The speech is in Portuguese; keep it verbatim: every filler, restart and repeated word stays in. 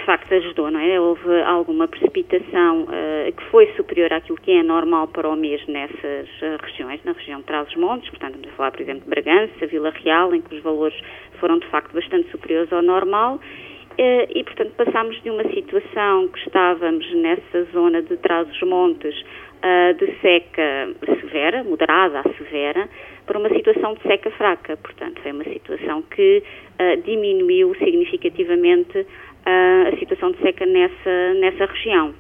facto ajudou, não é? Houve alguma precipitação uh, que foi superior àquilo que é normal para o mês nessas uh, regiões, na região de Trás-os-Montes, portanto estamos a falar, por exemplo, de Bragança, Vila Real, em que os valores foram de facto bastante superiores ao normal, uh, e portanto passámos de uma situação que estávamos nessa zona de Trás-os-Montes uh, de seca severa, moderada a severa, para uma situação de seca fraca. Portanto, foi uma situação que uh, diminuiu significativamente uh, a situação de seca nessa, nessa região.